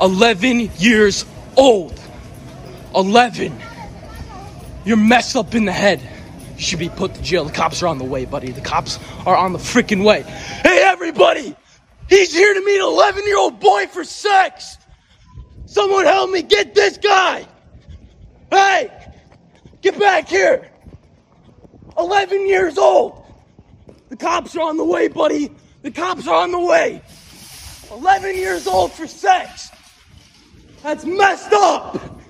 11 years old. 11. You're messed up in the head. You should be put to jail. The cops are on the way, buddy. The cops are on the freaking way. Hey, everybody! He's here to meet an 11-year-old boy for sex! Someone help me get this guy! Hey! Get back here! 11 years old! The cops are on the way, buddy! The cops are on the way! 11 years old for sex! That's messed up!